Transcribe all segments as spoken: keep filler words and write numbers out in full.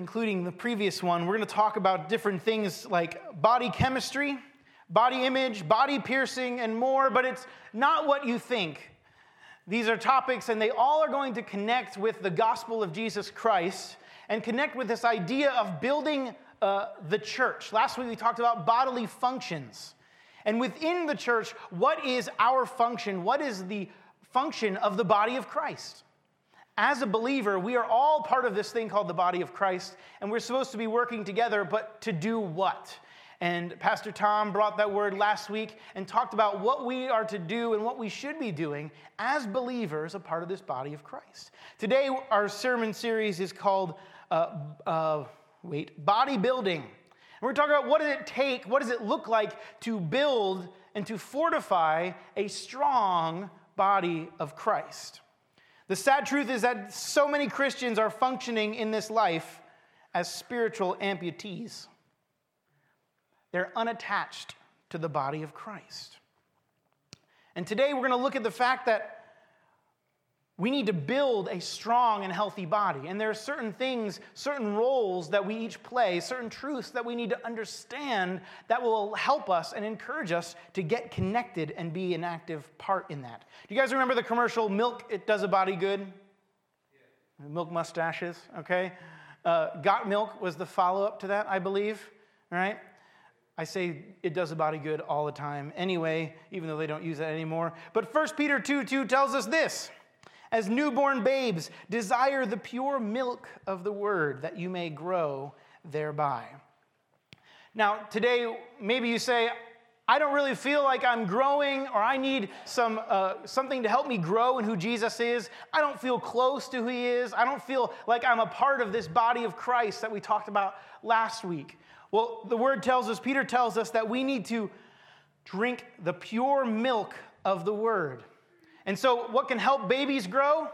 including the previous one, we're going to talk about different things like body chemistry, body image, body piercing, and more, but it's not what you think. These are topics, and they all are going to connect with the gospel of Jesus Christ and connect with this idea of building uh, the church. Last week we talked about bodily functions. And within the church, what is our function? What is the function of the body of Christ? As a believer, we are all part of this thing called the body of Christ, and we're supposed to be working together, but to do what? And Pastor Tom brought that word last week and talked about what we are to do and what we should be doing as believers, a part of this body of Christ. Today, our sermon series is called, uh, uh, wait, Bodybuilding. And we're talking about what does it take, what does it look like to build and to fortify a strong body of Christ. The sad truth is that so many Christians are functioning in this life as spiritual amputees. They're unattached to the body of Christ. And today we're going to look at the fact that we need to build a strong and healthy body. And there are certain things, certain roles that we each play, certain truths that we need to understand that will help us and encourage us to get connected and be an active part in that. Do you guys remember the commercial, Milk, It Does a Body Good? Yeah. Milk mustaches, okay? Uh, Got Milk was the follow-up to that, I believe, all right? I say it does a body good all the time anyway, even though they don't use that anymore. But First Peter two two tells us this: as newborn babes, desire the pure milk of the word, that you may grow thereby. Now, today, maybe you say, I don't really feel like I'm growing, or I need some uh, something to help me grow in who Jesus is. I don't feel close to who he is. I don't feel like I'm a part of this body of Christ that we talked about last week. Well, the word tells us, Peter tells us, that we need to drink the pure milk of the word. And so what can help babies grow?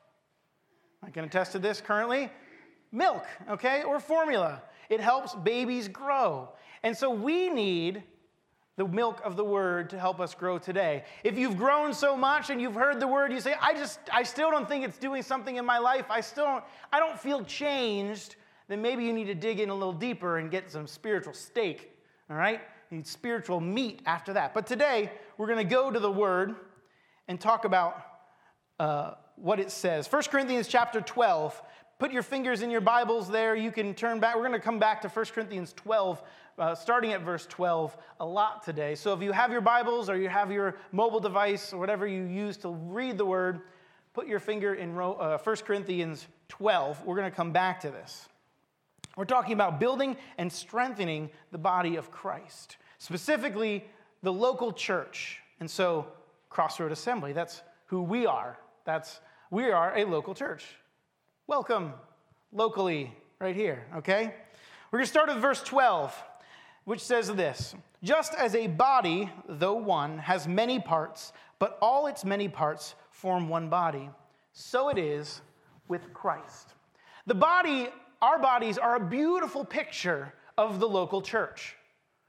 I can attest to this currently. Milk, okay, or formula. It helps babies grow. And so we need the milk of the word to help us grow today. If you've grown so much and you've heard the word, you say, I just, I still don't think it's doing something in my life. I still don't, I don't feel changed. Then maybe you need to dig in a little deeper and get some spiritual steak, all right? You need spiritual meat after that. But today, we're going to go to the word and talk about uh, what it says. First Corinthians chapter twelve. Put your fingers in your Bibles there. You can turn back. We're going to come back to First Corinthians twelve, uh, starting at verse twelve, a lot today. So if you have your Bibles or you have your mobile device or whatever you use to read the word, put your finger in uh, First Corinthians twelve. We're going to come back to this. We're talking about building and strengthening the body of Christ, specifically the local church. And so Crossroad Assembly, that's who we are. That's we are a local church. Welcome locally right here, okay? We're going to start with verse twelve, which says this: just as a body, though one, has many parts, but all its many parts form one body, so it is with Christ. The body, our bodies are a beautiful picture of the local church.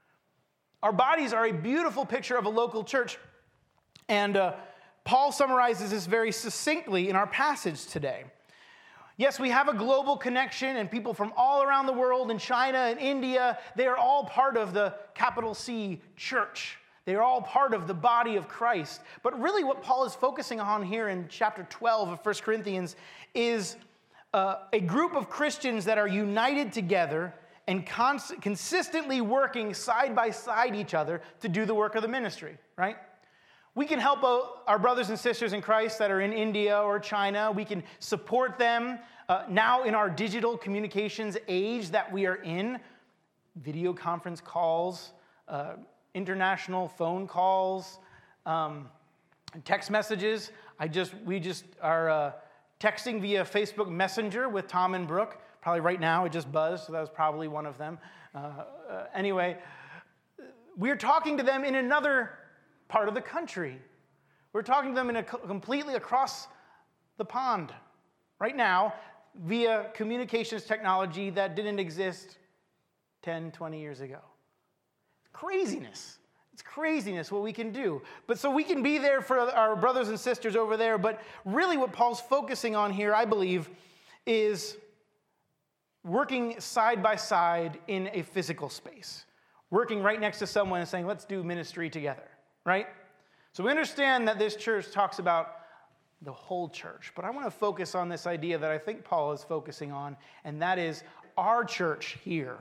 Our bodies are a beautiful picture of a local church. And uh, Paul summarizes this very succinctly in our passage today. Yes, we have a global connection, and people from all around the world, in China and India, they are all part of the capital C church. They are all part of the body of Christ. But really what Paul is focusing on here in chapter twelve of First Corinthians is uh, a group of Christians that are united together and cons- consistently working side by side each other to do the work of the ministry, right? We can help our brothers and sisters in Christ that are in India or China. We can support them uh, now in our digital communications age that we are in. Video conference calls, uh, international phone calls, um, text messages. I just we just are uh, texting via Facebook Messenger with Tom and Brooke. Probably right now it just buzzed, so that was probably one of them. Uh, uh, anyway, we're talking to them in another part of the country. We're talking to them in a completely across the pond right now via communications technology that didn't exist ten, twenty years ago. Craziness. It's craziness what we can do. But so we can be there for our brothers and sisters over there, but really what Paul's focusing on here, I believe, is working side by side in a physical space, working right next to someone and saying, let's do ministry together, right? So we understand that this church talks about the whole church, but I want to focus on this idea that I think Paul is focusing on, and that is our church here,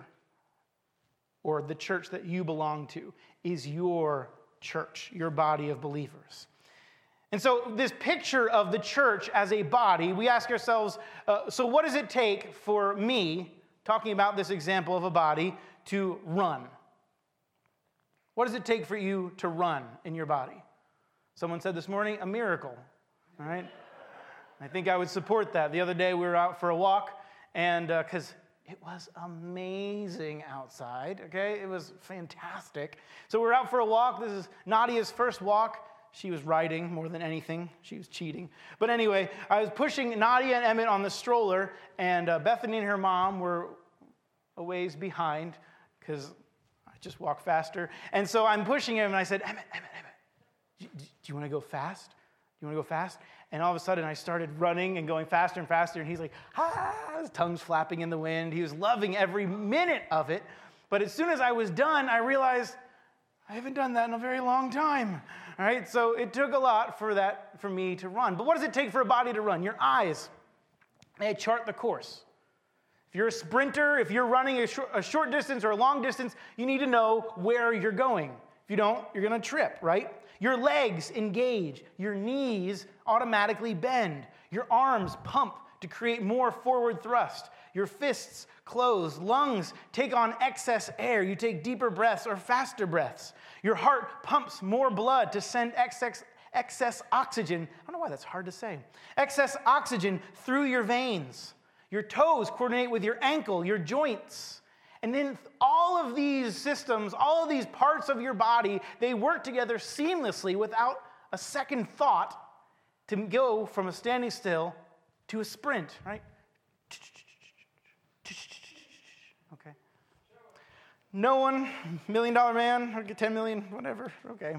or the church that you belong to, is your church, your body of believers. And so this picture of the church as a body, we ask ourselves, uh, so what does it take for me, talking about this example of a body, to run? What does it take for you to run in your body? Someone said this morning, a miracle, all right? I think I would support that. The other day we were out for a walk, and because uh, it was amazing outside, okay? It was fantastic. So we're out for a walk. This is Nadia's first walk. She was riding more than anything. She was cheating. But anyway, I was pushing Nadia and Emmett on the stroller, and uh, Bethany and her mom were a ways behind because I just walk faster. And so I'm pushing him, and I said, Emmett, Emmett, Emmett, do, do you want to go fast? Do you want to go fast? And all of a sudden, I started running and going faster and faster, and he's like, ah, his tongue's flapping in the wind. He was loving every minute of it. But as soon as I was done, I realized I haven't done that in a very long time. All right, so it took a lot for that for me to run. But what does it take for a body to run? Your eyes, they chart the course. If you're a sprinter, if you're running a short, a short distance or a long distance, you need to know where you're going. If you don't, you're going to trip, right? Your legs engage. Your knees automatically bend. Your arms pump to create more forward thrust. Your fists close. Lungs take on excess air. You take deeper breaths or faster breaths. Your heart pumps more blood to send excess, excess oxygen. I don't know why that's hard to say. Excess oxygen through your veins. Your toes coordinate with your ankle, your joints. And then all of these systems, all of these parts of your body, they work together seamlessly without a second thought to go from a standing still to a sprint, right? Okay. No one, million dollar man, or get ten million, whatever, okay.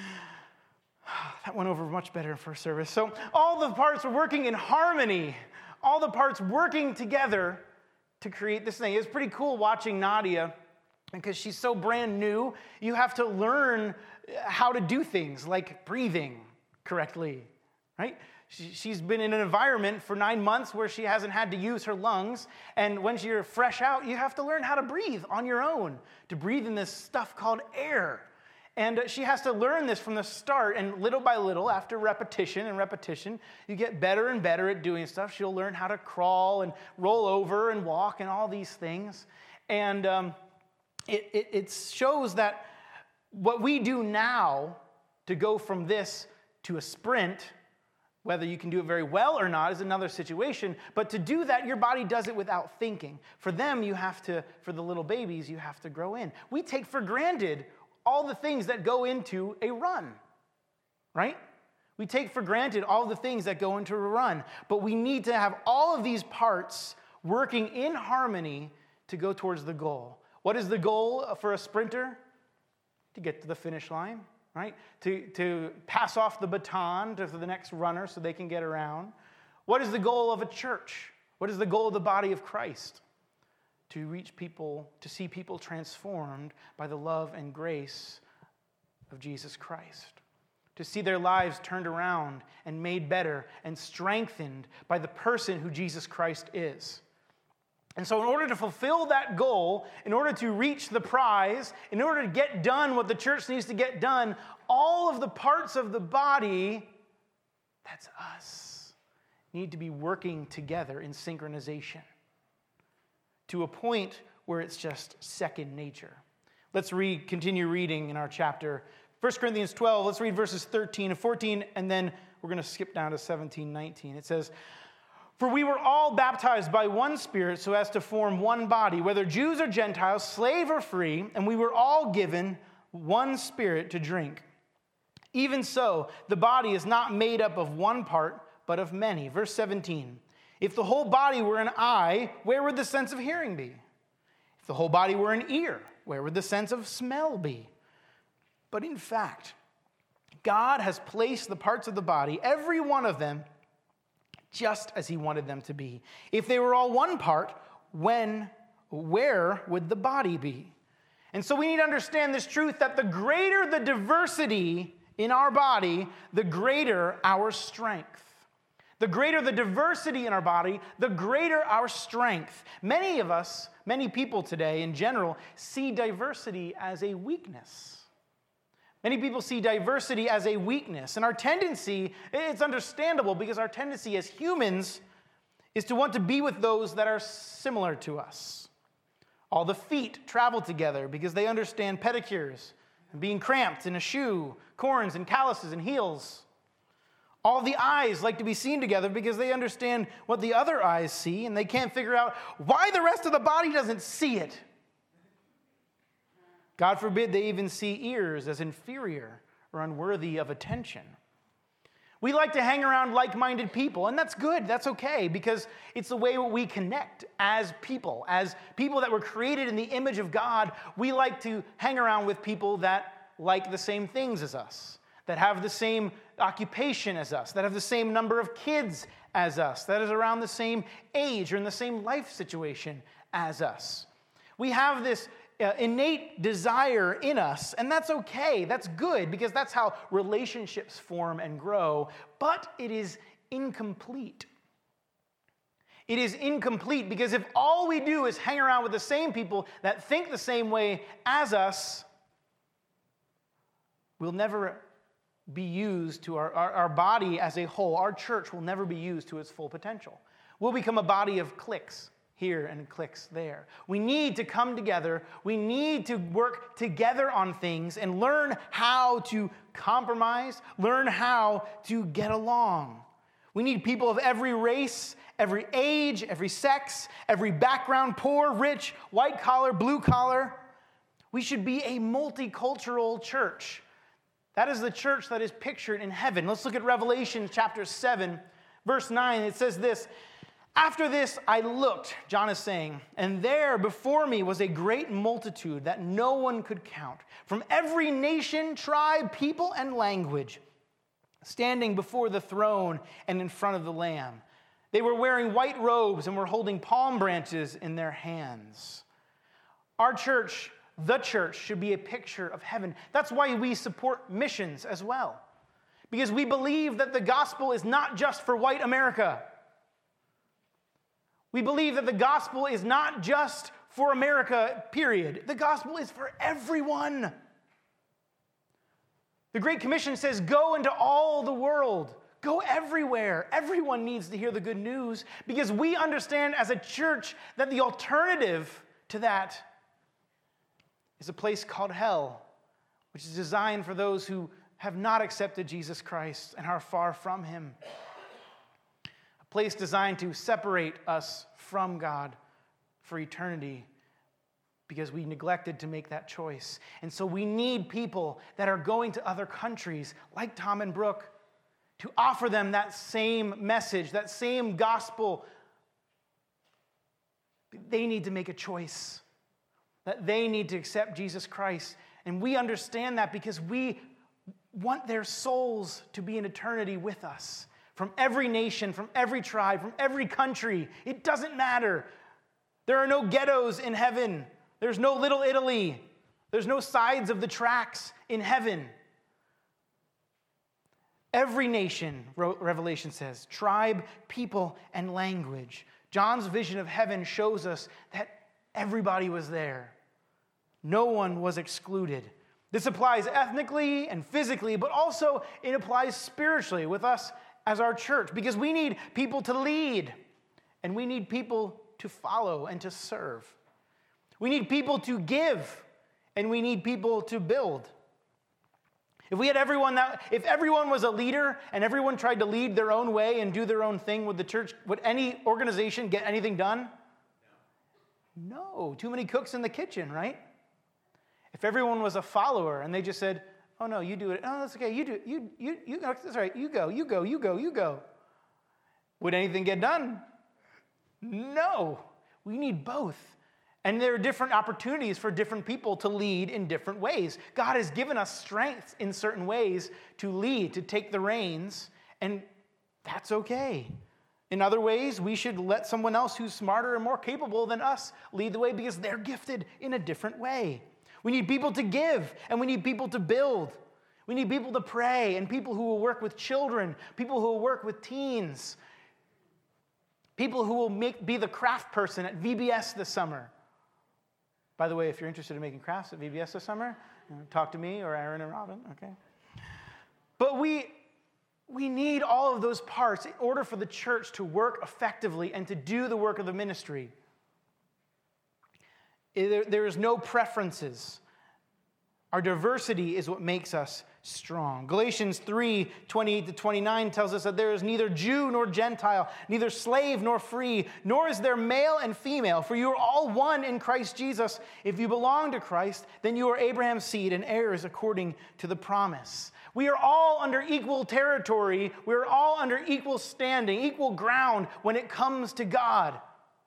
That went over much better in first service. So all the parts are working in harmony, all the parts working together to create this thing. It's pretty cool watching Nadia because she's so brand new. You have to learn how to do things like breathing correctly, right? She's been in an environment for nine months where she hasn't had to use her lungs. And when you're fresh out, you have to learn how to breathe on your own, to breathe in this stuff called air. And she has to learn this from the start. And little by little, after repetition and repetition, you get better and better at doing stuff. She'll learn how to crawl and roll over and walk and all these things. And um, it, it, it shows that what we do now to go from this to a sprint, whether you can do it very well or not is another situation. But to do that, your body does it without thinking. For them, you have to, for the little babies, you have to grow in. We take for granted all the things that go into a run, right? We take for granted all the things that go into a run. But we need to have all of these parts working in harmony to go towards the goal. What is the goal for a sprinter? To get to the finish line. Right? To, to pass off the baton to the next runner so they can get around. What is the goal of a church? What is the goal of the body of Christ? To reach people, to see people transformed by the love and grace of Jesus Christ. To see their lives turned around and made better and strengthened by the person who Jesus Christ is. And so in order to fulfill that goal, in order to reach the prize, in order to get done what the church needs to get done, all of the parts of the body, that's us, need to be working together in synchronization to a point where it's just second nature. Let's read, continue reading in our chapter. First Corinthians twelve, let's read verses thirteen and fourteen, and then we're going to skip down to seventeen, nineteen. It says, "For we were all baptized by one Spirit so as to form one body, whether Jews or Gentiles, slave or free, and we were all given one Spirit to drink. Even so, the body is not made up of one part, but of many." Verse seventeen, "If the whole body were an eye, where would the sense of hearing be? If the whole body were an ear, where would the sense of smell be? But in fact, God has placed the parts of the body, every one of them, just as he wanted them to be. If they were all one part, when, where would the body be? And so we need to understand this truth that the greater the diversity in our body, the greater our strength. The greater the diversity in our body, the greater our strength. Many of us, many people today in general, see diversity as a weakness. Many people see diversity as a weakness. And our tendency, it's understandable because our tendency as humans is to want to be with those that are similar to us. All the feet travel together because they understand pedicures and being cramped in a shoe, corns and calluses and heels. All the eyes like to be seen together because they understand what the other eyes see, and they can't figure out why the rest of the body doesn't see it. God forbid they even see ears as inferior or unworthy of attention. We like to hang around like-minded people, and that's good, that's okay, because it's the way we connect as people. As people that were created in the image of God, we like to hang around with people that like the same things as us, that have the same occupation as us, that have the same number of kids as us, that is around the same age or in the same life situation as us. We have this uh, innate desire in us, and that's okay, that's good, because that's how relationships form and grow, but it is incomplete. It is incomplete because if all we do is hang around with the same people that think the same way as us, we'll never be used to our, our, our body as a whole. Our church will never be used to its full potential. We'll become a body of cliques here and cliques there. We need to come together. We need to work together on things and learn how to compromise, learn how to get along. We need people of every race, every age, every sex, every background, poor, rich, white collar, blue collar. We should be a multicultural church. That is the church that is pictured in heaven. Let's look at Revelation chapter seven, verse nine. It says this, "After this I looked," John is saying, "and there before me was a great multitude that no one could count, from every nation, tribe, people, and language, standing before the throne and in front of the Lamb. They were wearing white robes and were holding palm branches in their hands." Our church, the church, should be a picture of heaven. That's why we support missions as well. Because we believe that the gospel is not just for white America. We believe that the gospel is not just for America, period. The gospel is for everyone. The Great Commission says, go into all the world. Go everywhere. Everyone needs to hear the good news because we understand as a church that the alternative to that is a place called hell, which is designed for those who have not accepted Jesus Christ and are far from him. A place designed to separate us from God for eternity because we neglected to make that choice. And so we need people that are going to other countries, like Tom and Brooke, to offer them that same message, that same gospel. They need to make a choice. That they need to accept Jesus Christ. And we understand that because we want their souls to be in eternity with us. From every nation, from every tribe, from every country. It doesn't matter. There are no ghettos in heaven. There's no Little Italy. There's no sides of the tracks in heaven. Every nation, Revelation says, tribe, people, and language. John's vision of heaven shows us that everybody was there. No one was excluded. This applies ethnically and physically, but also it applies spiritually with us as our church, because we need people to lead, and we need people to follow and to serve. We need people to give, and we need people to build. If we had everyone that, if everyone was a leader and everyone tried to lead their own way and do their own thing with the church, would any organization get anything done? No. Too many cooks in the kitchen, right? If everyone was a follower and they just said, "Oh no, you do it. Oh, that's okay. You do it. You you you. That's right. You go. You go. You go. You go." Would anything get done? No. We need both. And there are different opportunities for different people to lead in different ways. God has given us strength in certain ways to lead, to take the reins, and that's okay. In other ways, we should let someone else who's smarter and more capable than us lead the way because they're gifted in a different way. We need people to give, and we need people to build. We need people to pray, and people who will work with children, people who will work with teens, people who will make, be the craft person at V B S this summer. By the way, if you're interested in making crafts at V B S this summer, talk to me or Aaron and Robin, okay? But we... We need all of those parts in order for the church to work effectively and to do the work of the ministry. There, there is no preferences. Our diversity is what makes us strong. Galatians three, twenty-eight to twenty-nine tells us that there is neither Jew nor Gentile, neither slave nor free, nor is there male and female, for you are all one in Christ Jesus. If you belong to Christ, then you are Abraham's seed and heirs according to the promise. We are all under equal territory. We are all under equal standing, equal ground when it comes to God.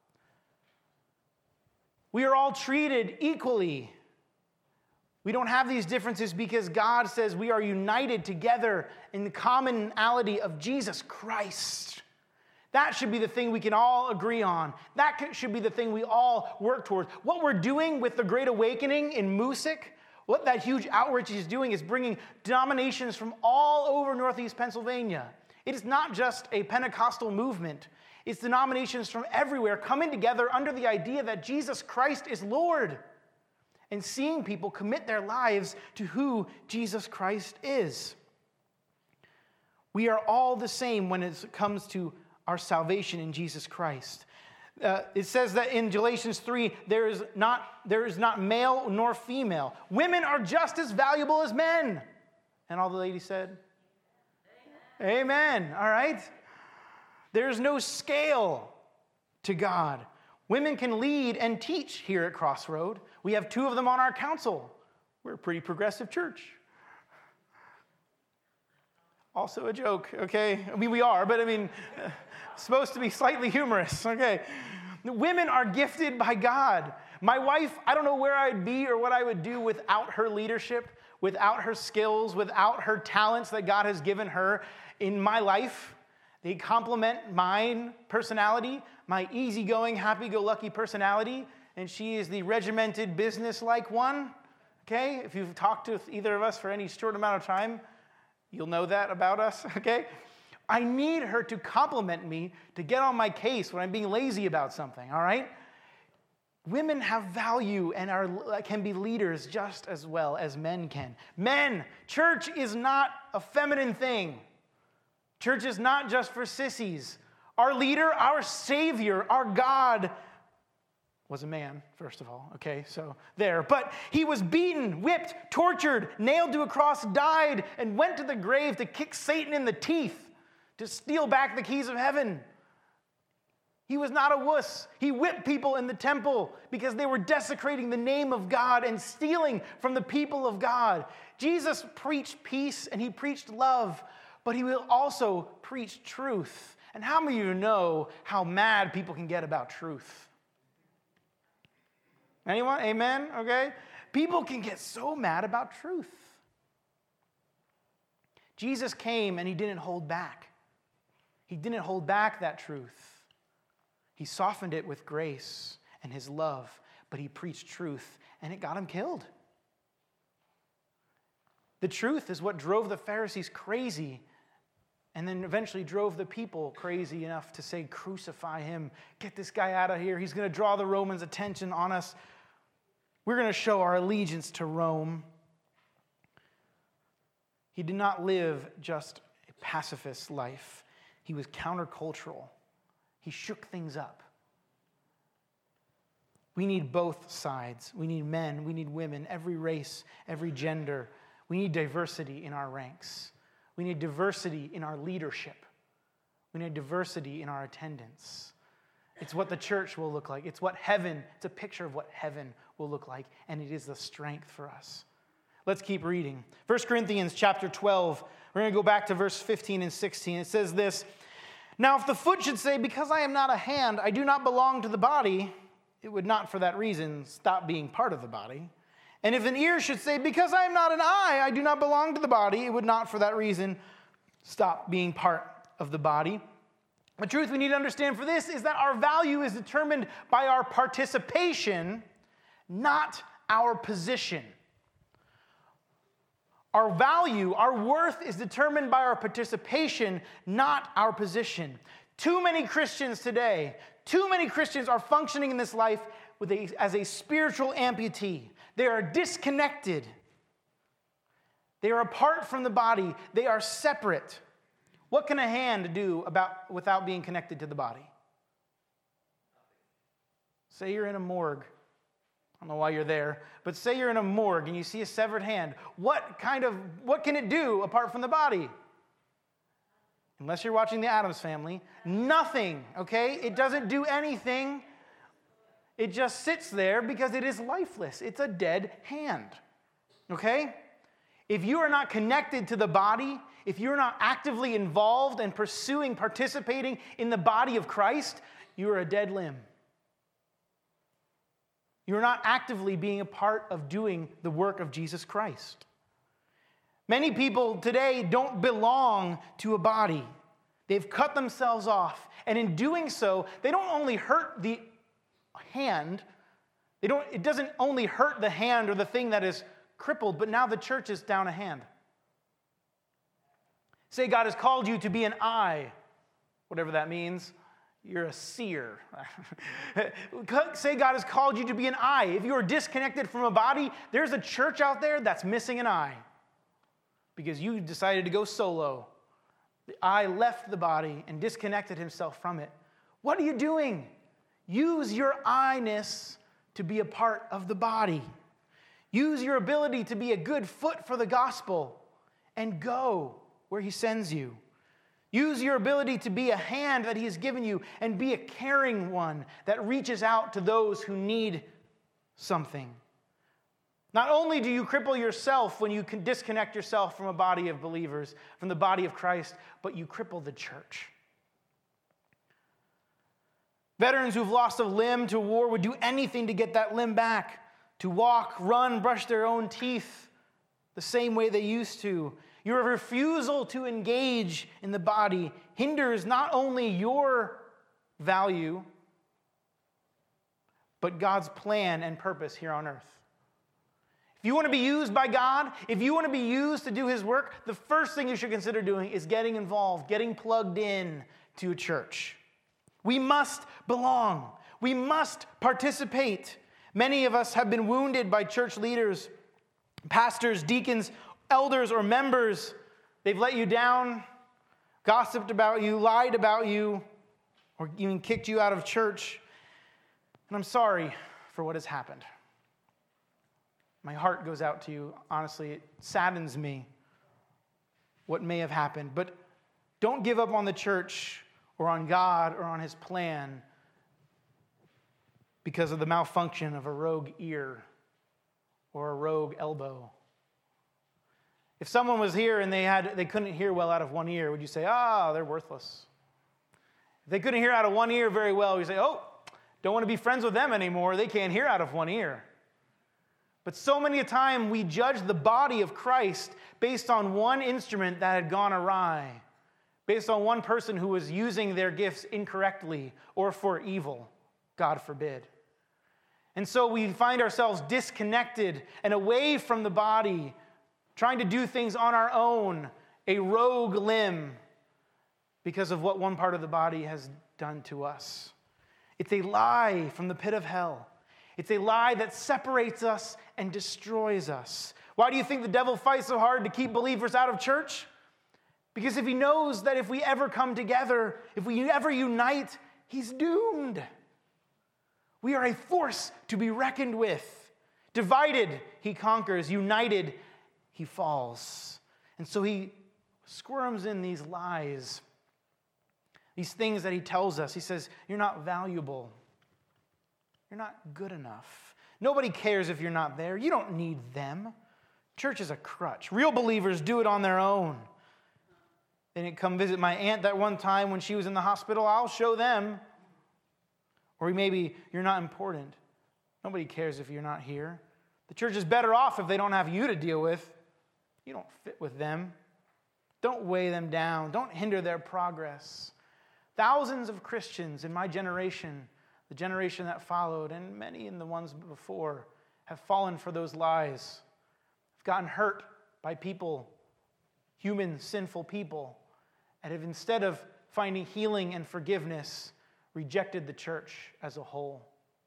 We are all treated equally. We don't have these differences because God says we are united together in the commonality of Jesus Christ. That should be the thing we can all agree on. That should be the thing we all work towards. What we're doing with the Great Awakening in Moosic, what that huge outreach is doing is bringing denominations from all over Northeast Pennsylvania. It is not just a Pentecostal movement. It's denominations from everywhere coming together under the idea that Jesus Christ is Lord and seeing people commit their lives to who Jesus Christ is. We are all the same when it comes to our salvation in Jesus Christ. Uh, it says that in Galatians three, there is not there is not male nor female. Women are just as valuable as men. And all the ladies said, Amen. Amen. All right? There's no scale to God. Women can lead and teach here at Crossroad. We have two of them on our council. We're a pretty progressive church. Also a joke, okay? I mean, we are, but I mean, supposed to be slightly humorous, okay? Women are gifted by God. My wife, I don't know where I'd be or what I would do without her leadership, without her skills, without her talents that God has given her in my life. They complement my personality, my easygoing, happy-go-lucky personality, and she is the regimented, business-like one, okay? If you've talked to either of us for any short amount of time, you'll know that about us, okay? I need her to compliment me to get on my case when I'm being lazy about something, all right? Women have value and are, can be leaders just as well as men can. Men, church is not a feminine thing. Church is not just for sissies. Our leader, our Savior, our God was a man, first of all, okay, so there. But he was beaten, whipped, tortured, nailed to a cross, died, and went to the grave to kick Satan in the teeth, to steal back the keys of heaven. He was not a wuss. He whipped people in the temple because they were desecrating the name of God and stealing from the people of God. Jesus preached peace and he preached love, but he will also preach truth. And how many of you know how mad people can get about truth? Anyone? Amen? Okay? People can get so mad about truth. Jesus came and he didn't hold back. He didn't hold back that truth. He softened it with grace and his love, but he preached truth and it got him killed. The truth is what drove the Pharisees crazy and then eventually drove the people crazy enough to say, crucify him. Get this guy out of here. He's going to draw the Romans' attention on us. We're going to show our allegiance to Rome. He did not live just a pacifist life. He was countercultural. He shook things up. We need both sides. We need men. We need women, every race, every gender. We need diversity in our ranks. We need diversity in our leadership. We need diversity in our attendance. It's what the church will look like. It's what heaven, it's a picture of what heaven will look like, and it is the strength for us. Let's keep reading. First Corinthians chapter twelve. We're going to go back to verse fifteen and sixteen. It says this, "Now if the foot should say, because I am not a hand, I do not belong to the body, it would not for that reason stop being part of the body. And if an ear should say, because I am not an eye, I do not belong to the body, it would not for that reason stop being part of the body. The truth we need to understand for this is that our value is determined by our participation, not our position. Our value, our worth is determined by our participation, not our position. Too many Christians today, too many Christians are functioning in this life with a, as a spiritual amputee. They are disconnected. They are apart from the body. They are separate. What can a hand do about, without being connected to the body? Say you're in a morgue. I don't know why you're there, but say you're in a morgue and you see a severed hand. What kind of, what can it do apart from the body? Unless you're watching the Addams Family, nothing, okay? It doesn't do anything. It just sits there because it is lifeless. It's a dead hand, okay? If you are not connected to the body, if you're not actively involved and pursuing, participating in the body of Christ, you are a dead limb. You're not actively being a part of doing the work of Jesus Christ. Many people today don't belong to a body. They've cut themselves off. And in doing so, they don't only hurt the hand, they don't, it doesn't only hurt the hand or the thing that is crippled, but now the church is down a hand. Say God has called you to be an eye, whatever that means. You're a seer. Say God has called you to be an eye. If you are disconnected from a body, there's a church out there that's missing an eye because you decided to go solo. The eye left the body and disconnected himself from it. What are you doing? Use your eye-ness to be a part of the body. Use your ability to be a good foot for the gospel and go where he sends you. Use your ability to be a hand that he has given you and be a caring one that reaches out to those who need something. Not only do you cripple yourself when you can disconnect yourself from a body of believers, from the body of Christ, but you cripple the church. Veterans who've lost a limb to war would do anything to get that limb back, to walk, run, brush their own teeth the same way they used to. Your refusal to engage in the body hinders not only your value, but God's plan and purpose here on earth. If you want to be used by God, if you want to be used to do his work, the first thing you should consider doing is getting involved, getting plugged in to a church. We must belong. We must participate. Many of us have been wounded by church leaders, pastors, deacons, elders, or members. They've let you down, gossiped about you, lied about you, or even kicked you out of church. And I'm sorry for what has happened. My heart goes out to you. Honestly, it saddens me what may have happened. But don't give up on the church or on God or on his plan because of the malfunction of a rogue ear or a rogue elbow. If someone was here and they had they couldn't hear well out of one ear, would you say, ah, they're worthless? If they couldn't hear out of one ear very well, you say, oh, don't want to be friends with them anymore. They can't hear out of one ear. But so many a time we judge the body of Christ based on one instrument that had gone awry, based on one person who was using their gifts incorrectly or for evil, God forbid. And so we find ourselves disconnected and away from the body, trying to do things on our own, a rogue limb, because of what one part of the body has done to us. It's a lie from the pit of hell. It's a lie that separates us and destroys us. Why do you think the devil fights so hard to keep believers out of church? Because if he knows that if we ever come together, if we ever unite, he's doomed. We are a force to be reckoned with. Divided, he conquers. United, he falls. And so he squirms in these lies, these things that he tells us. He says, you're not valuable. You're not good enough. Nobody cares if you're not there. You don't need them. Church is a crutch. Real believers do it on their own. They didn't come visit my aunt that one time when she was in the hospital. I'll show them. Or maybe you're not important. Nobody cares if you're not here. The church is better off if they don't have you to deal with. You don't fit with them. Don't weigh them down. Don't hinder their progress. thousands of Christians in my generation, the generation that followed, and many in the ones before, have fallen for those lies, have gotten hurt by people, human, sinful people, and have, instead of finding healing and forgiveness, rejected the church as a whole.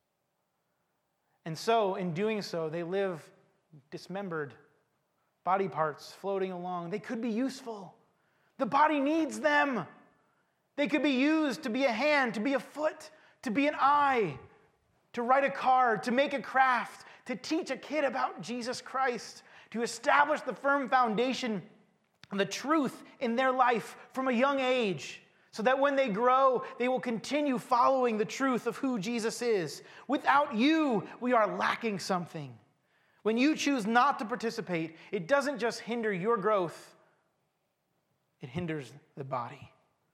And so, in doing so, they live dismembered, body parts floating along. They could be useful. The body needs them. They could be used to be a hand, to be a foot, to be an eye, to write a card, to make a craft, to teach a kid about Jesus Christ, to establish the firm foundation and the truth in their life from a young age, so that when they grow, they will continue following the truth of who Jesus is. Without you, we are lacking something. When you choose not to participate, it doesn't just hinder your growth, it hinders the body.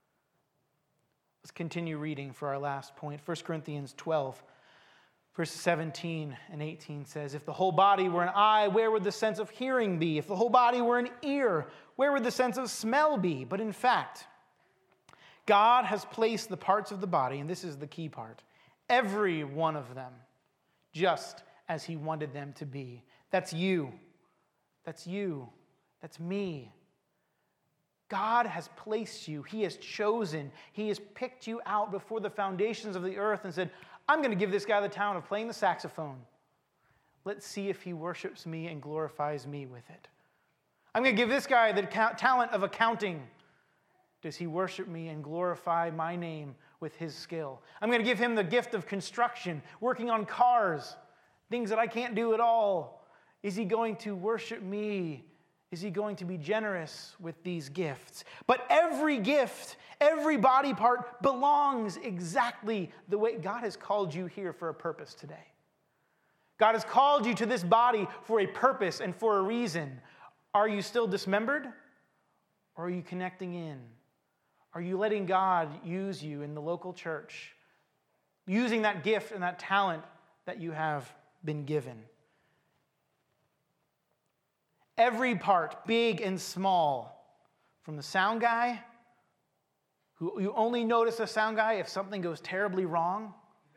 Let's continue reading for our last point. First Corinthians twelve, verses seventeen and eighteen says, if the whole body were an eye, where would the sense of hearing be? If the whole body were an ear, where would the sense of smell be? But in fact, God has placed the parts of the body, and this is the key part, every one of them, just as he wanted them to be. That's you. That's you. That's me. God has placed you. He has chosen. He has picked you out before the foundations of the earth and said, I'm going to give this guy the talent of playing the saxophone. Let's see if he worships me and glorifies me with it. I'm going to give this guy the talent of accounting. Does he worship me and glorify my name with his skill? I'm going to give him the gift of construction, working on cars, things that I can't do at all. Is he going to worship me? Is he going to be generous with these gifts? But every gift, every body part belongs exactly the way God has called you here for a purpose today. God has called you to this body for a purpose and for a reason. Are you still dismembered? Or are you connecting in? Are you letting God use you in the local church, using that gift and that talent that you have been given? Every part, big and small, from the sound guy, who you only notice a sound guy if something goes terribly wrong.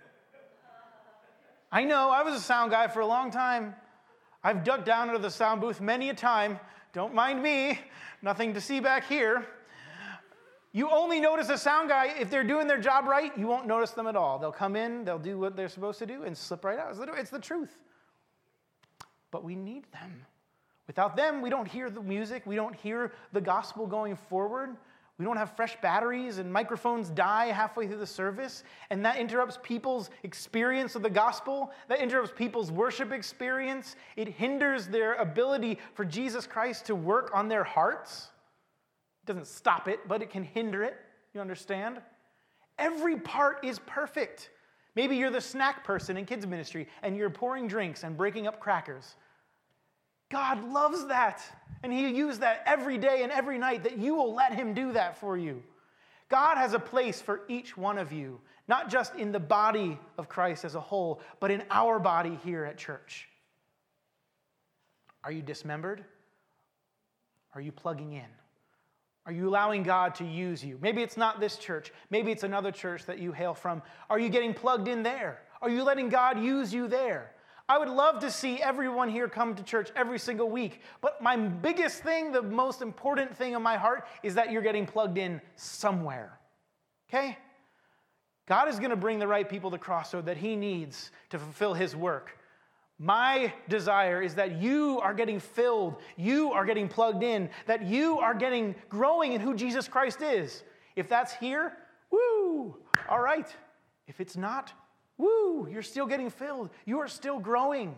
I know, I was a sound guy for a long time. I've ducked down into the sound booth many a time. Don't mind me, nothing to see back here. You only notice a sound guy if they're doing their job right. You won't notice them at all. They'll come in, they'll do what they're supposed to do, and slip right out. It's the truth. But we need them. Without them, we don't hear the music. We don't hear the gospel going forward. We don't have fresh batteries, and microphones die halfway through the service, and that interrupts people's experience of the gospel. That interrupts people's worship experience. It hinders their ability for Jesus Christ to work on their hearts. It doesn't stop it, but it can hinder it. You understand? Every part is perfect. Maybe you're the snack person in kids ministry, and you're pouring drinks and breaking up crackers. God loves that, and He uses that every day and every night, that you will let Him do that for you. God has a place for each one of you, not just in the body of Christ as a whole, but in our body here at church. Are you dismembered? Are you plugging in? Are you allowing God to use you? Maybe it's not this church. Maybe it's another church that you hail from. Are you getting plugged in there? Are you letting God use you there? I would love to see everyone here come to church every single week. But my biggest thing, the most important thing in my heart, is that you're getting plugged in somewhere. Okay? God is going to bring the right people to Crossroad that He needs to fulfill His work. My desire is that you are getting filled, you are getting plugged in, that you are getting growing in who Jesus Christ is. If that's here, woo, all right. If it's not, woo, you're still getting filled. You are still growing.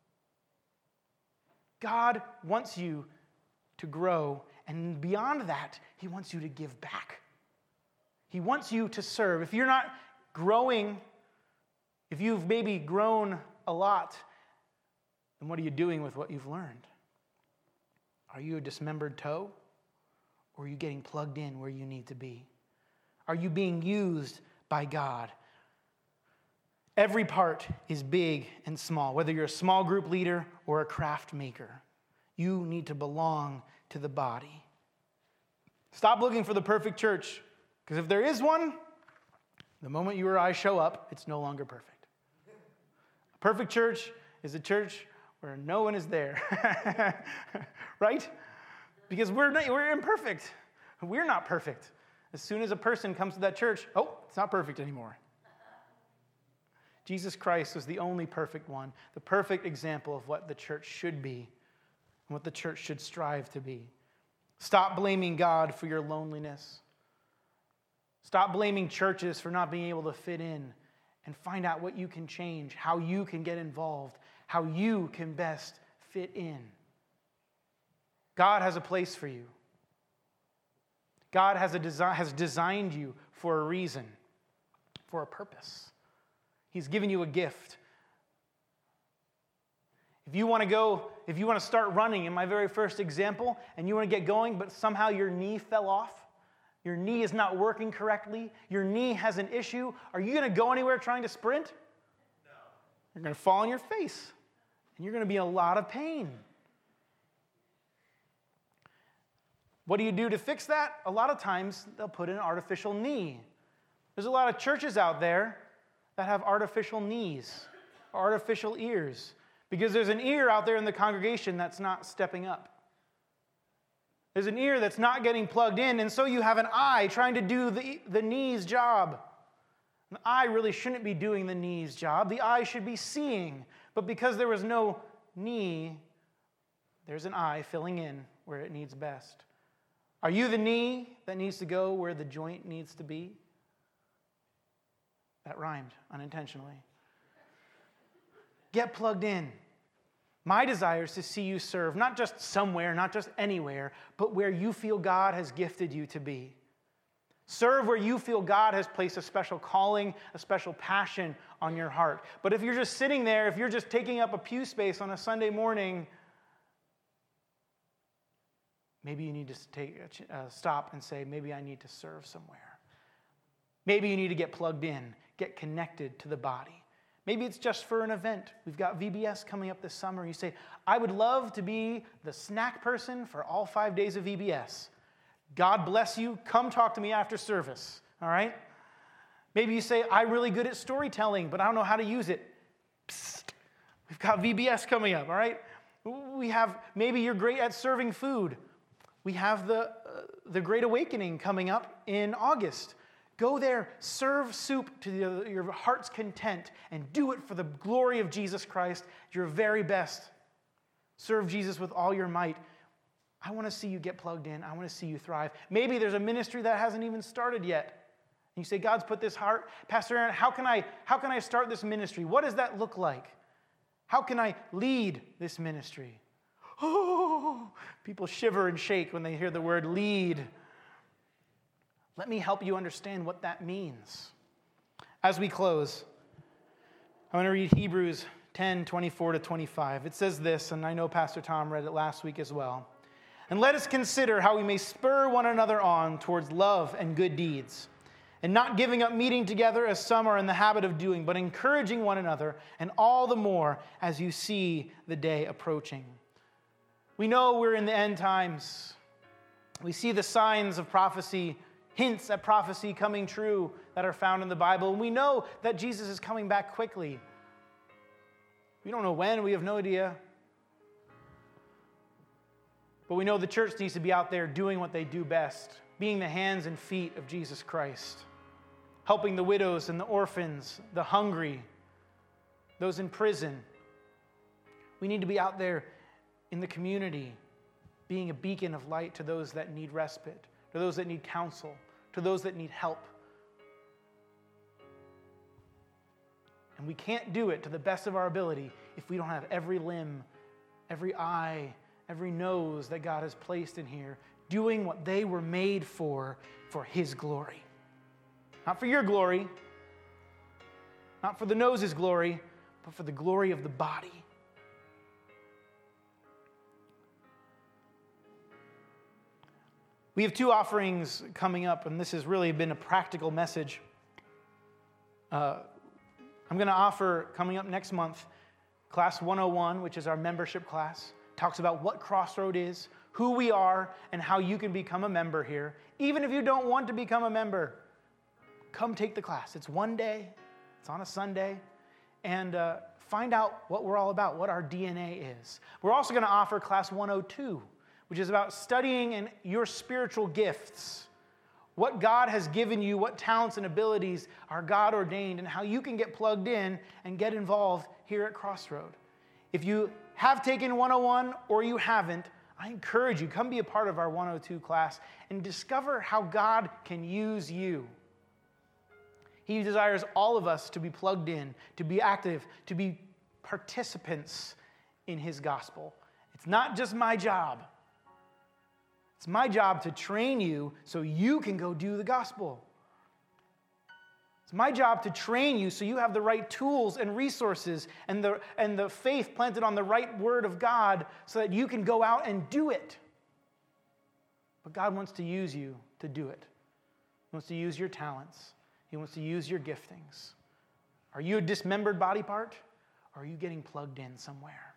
God wants you to grow, and beyond that, He wants you to give back. He wants you to serve. If you're not growing, if you've maybe grown a lot, then what are you doing with what you've learned? Are you a dismembered toe? Or are you getting plugged in where you need to be? Are you being used by God? Every part is big and small, whether you're a small group leader or a craft maker. You need to belong to the body. Stop looking for the perfect church, because if there is one, The moment you or I show up, it's no longer perfect. A perfect church is a church where no one is there, right? Because we're not, we're imperfect. We're not perfect. As soon as a person comes to that church, oh, it's not perfect anymore. Jesus Christ was the only perfect one, the perfect example of what the church should be and what the church should strive to be. Stop blaming God for your loneliness. Stop blaming churches for not being able to fit in, and find out what you can change, how you can get involved, how you can best fit in. God has a place for you. God has, a desi- has designed you for a reason, for a purpose. He's given you a gift. If you want to go, if you want to start running, in my very first example, and you want to get going, but somehow your knee fell off, your knee is not working correctly, your knee has an issue, are you going to go anywhere trying to sprint? No. You're going to fall on your face, and you're going to be in a lot of pain. What do you do to fix that? A lot of times, they'll put in an artificial knee. There's a lot of churches out there that have artificial knees, artificial ears, because there's an ear out there in the congregation that's not stepping up. There's an ear that's not getting plugged in, and so you have an eye trying to do the, the knee's job. The eye really shouldn't be doing the knee's job. The eye should be seeing, but because there was no knee, there's an eye filling in where it needs best. Are you the knee that needs to go where the joint needs to be? That rhymed unintentionally. Get plugged in. My desire is to see you serve, not just somewhere, not just anywhere, but where you feel God has gifted you to be. Serve where you feel God has placed a special calling, a special passion on your heart. But if you're just sitting there, if you're just taking up a pew space on a Sunday morning, maybe you need to take a, uh, stop and say, maybe I need to serve somewhere. Maybe you need to get plugged in, get connected to the body. Maybe it's just for an event. We've got V B S coming up this summer. You say, I would love to be the snack person for all five days of V B S. God bless you. Come talk to me after service, all right? Maybe you say, I'm really good at storytelling, but I don't know how to use it. Psst. We've got V B S coming up, all right? We have, maybe you're great at serving food. We have the, uh, the Great Awakening coming up in August. Go there, serve soup to the, your heart's content, and do it for the glory of Jesus Christ, your very best. Serve Jesus with all your might. I want to see you get plugged in. I want to see you thrive. Maybe there's a ministry that hasn't even started yet. And you say, God's put this heart. Pastor Aaron, how can I, how can I start this ministry? What does that look like? How can I lead this ministry? Oh, people shiver and shake when they hear the word lead. Let me help you understand what that means. As we close, I want to read Hebrews ten, twenty-four to twenty-five. It says this, and I know Pastor Tom read it last week as well. And let us consider how we may spur one another on towards love and good deeds, and not giving up meeting together as some are in the habit of doing, but encouraging one another, and all the more as you see the day approaching. We know we're in the end times. We see the signs of prophecy, hints at prophecy coming true that are found in the Bible. And we know that Jesus is coming back quickly. We don't know when. We have no idea. But we know the church needs to be out there doing what they do best, being the hands and feet of Jesus Christ, helping the widows and the orphans, the hungry, those in prison. We need to be out there in the community, being a beacon of light to those that need respite, to those that need counsel, to those that need help. And we can't do it to the best of our ability if we don't have every limb, every eye, every nose that God has placed in here doing what they were made for, for His glory. Not for your glory, not for the nose's glory, but for the glory of the body. We have two offerings coming up, and this has really been a practical message. Uh, I'm going to offer, coming up next month, Class one oh one, which is our membership class. Talks about what Crossroad is, who we are, and how you can become a member here. Even if you don't want to become a member, come take the class. It's one day. It's on a Sunday. And uh, find out what we're all about, what our D N A is. We're also going to offer class one oh two, which is about studying in your spiritual gifts. What God has given you, what talents and abilities are God ordained, and how you can get plugged in and get involved here at Crossroad. If you have taken one oh one or you haven't, I encourage you, come be a part of our one oh two class and discover how God can use you. He desires all of us to be plugged in, to be active, to be participants in his gospel. It's not just my job. It's my job to train you so you can go do the gospel. It's my job to train you so you have the right tools and resources and the, and the faith planted on the right word of God so that you can go out and do it. But God wants to use you to do it. He wants to use your talents. He wants to use your giftings. Are you a dismembered body part? Or are you getting plugged in somewhere?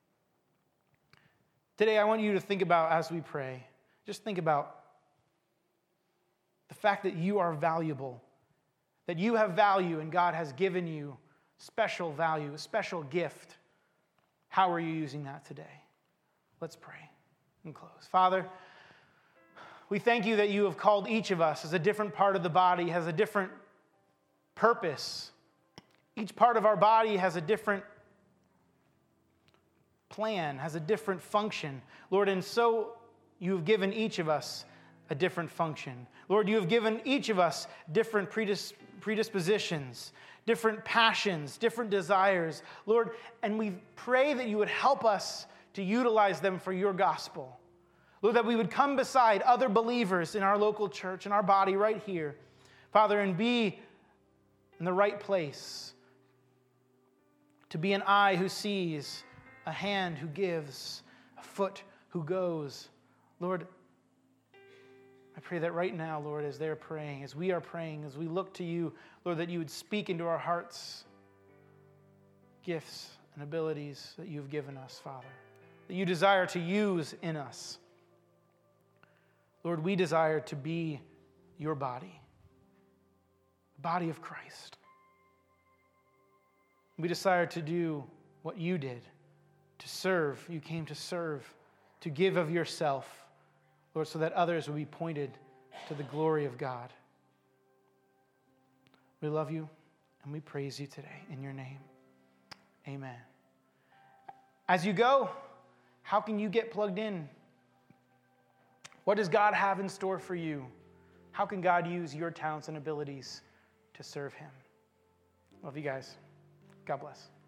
Today, I want you to think about, as we pray, just think about the fact that you are valuable, that you have value and God has given you special value, a special gift. How are you using that today? Let's pray and close. Father, we thank you that you have called each of us as a different part of the body, has a different purpose. Each part of our body has a different plan, has a different function. Lord, and so you have given each of us a different function. Lord, you have given each of us different predis- predispositions, different passions, different desires. Lord, and we pray that you would help us to utilize them for your gospel. Lord, that we would come beside other believers in our local church, in our body right here, Father, and be in the right place, to be an eye who sees, a hand who gives, a foot who goes. Lord, I pray that right now, Lord, as they're praying, as we are praying, as we look to you, Lord, that you would speak into our hearts gifts and abilities that you've given us, Father, that you desire to use in us. Lord, we desire to be your body, the body of Christ. We desire to do what you did, to serve. You came to serve, to give of yourself, Lord, so that others will be pointed to the glory of God. We love you and we praise you today in your name. Amen. As you go, how can you get plugged in? What does God have in store for you? How can God use your talents and abilities to serve him? Love you guys. God bless.